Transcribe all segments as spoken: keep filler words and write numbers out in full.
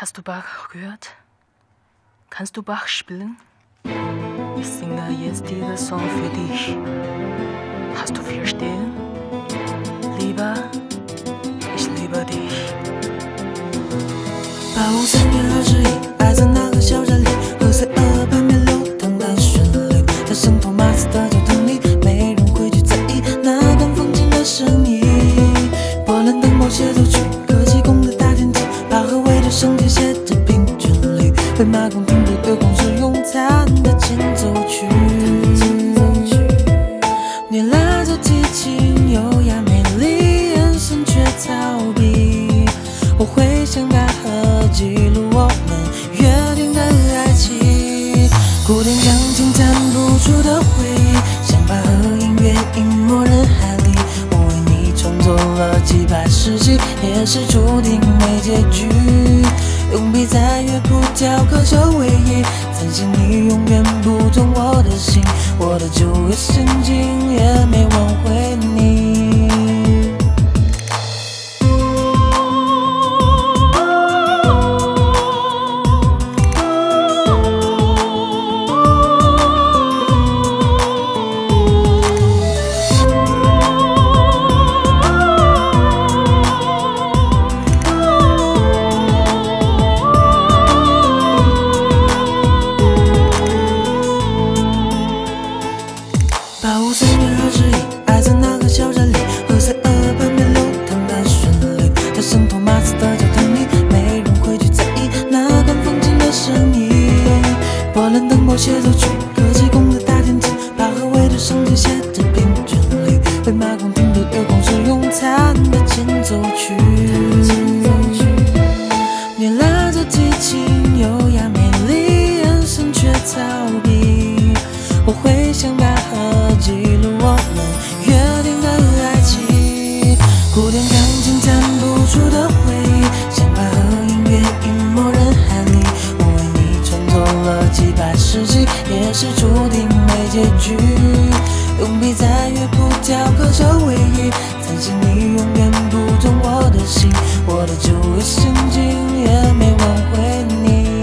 Hast du Bach gehört? Kannst du Bach spielen? Ich singe jetzt diesen Song für dich. Hast du verstehen? Lieber, ich liebe dich。 八五三月二十一，爱在那个小站里，喝醉了半边流淌的旋律，在圣托马斯的教堂里，没人会去在意那段风景的声音。波兰灯泡协奏曲，科技宫的大天梯，巴赫为着圣经写着平均律，被马孔听不得光是用弹的前奏曲。你拉着激情，优雅美丽，眼神却逃避。我会想把和记录我们约定的爱情，古典钢琴弹不出的回忆，想把和音乐隐没人海里。我为你创作了几百世纪，也是注定没结局。用笔在乐谱雕刻着回忆，曾经你永远不懂我的心，我的旧约圣经也没挽回你。八五三月二十一，爱在那个小站里，喝醉了半边流淌的旋律，在圣托马斯的教堂里，没人会去在意那段风景的声音。波兰灯泡协奏曲，科技宫的大天梯，巴赫为着圣经写着平均律，被马孔听得有空是用弹的前奏曲。你拉着激情，优雅美丽，眼神却逃避。我会想把和记录我们约定的爱情，古典钢琴弹不出的回忆，想把和音乐隐没人海里。我为你创作了几百世纪，也是注定没结局。用笔在乐谱雕刻着回忆，曾经你永远不懂我的心，我的旧约圣经也没挽回你。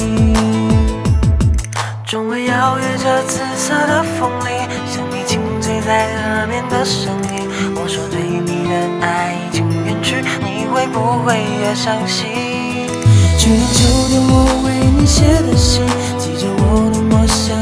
终会邀约着紫色的风里，像你轻吹在耳边的声音。我说对你的爱已经远去，你会不会也伤心？去年秋天我为你写的信，记着我多么想